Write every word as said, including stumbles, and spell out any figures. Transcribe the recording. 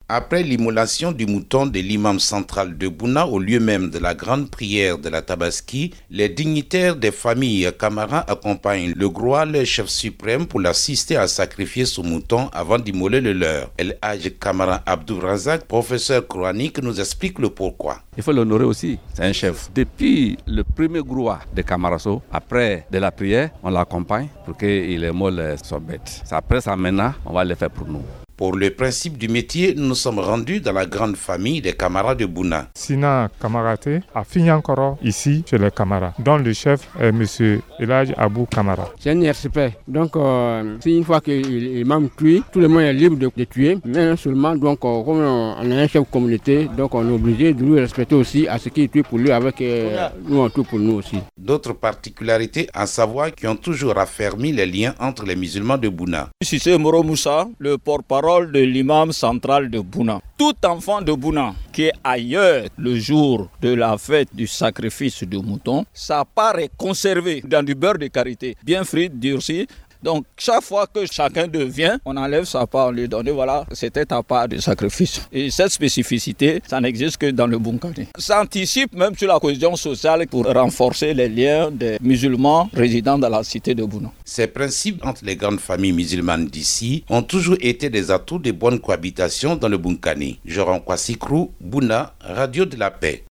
Après l'immolation du mouton de l'imam central de Bouna au lieu même de la grande prière de la Tabaski, les dignitaires des familles Camara accompagnent le Groa, le chef suprême, pour l'assister à sacrifier son mouton avant d'immoler le leur. El Hadj Camara Abdou Razak, professeur coranique, nous explique le pourquoi. Il faut l'honorer aussi, c'est un chef. Depuis le premier Groa de Camarasso, après de la prière, on l'accompagne pour qu'il immole son bête. Après ça, maintenant, on va le faire pour nous. Pour le principe du métier, nous nous sommes rendus dans la grande famille des Camara de Bouna. Sina Kamaraté a fini encore ici chez les Camara, dont le chef est M. El Hadj Abou Camara. C'est un respect. Donc, euh, c'est une fois que l'imam tue, tout le monde est libre de, de tuer. Mais seulement, donc, euh, comme on a un chef de communauté, donc on est obligé de lui respecter aussi à ce qu'il tue pour lui, avec euh, nous, on tue pour nous aussi. D'autres particularités à savoir qui ont toujours affermi les liens entre les musulmans de Bouna. Cissé Moro Moussa, le porte-parole de l'imam central de Bouna. Tout enfant de Bouna qui est ailleurs le jour de la fête du sacrifice du mouton, sa part est conservée dans du beurre de karité, bien frit, durci. Donc, chaque fois que chacun devient, on enlève sa part, on lui donne, voilà, c'était ta part de sacrifice. Et cette spécificité, ça n'existe que dans le Bunkani. Ça anticipe même sur la cohésion sociale pour renforcer les liens des musulmans résidant dans la cité de Bouna. Ces principes entre les grandes familles musulmanes d'ici ont toujours été des atouts de bonne cohabitation dans le Bunkani. Joran Kwassikrou, Bouna, Radio de la Paix.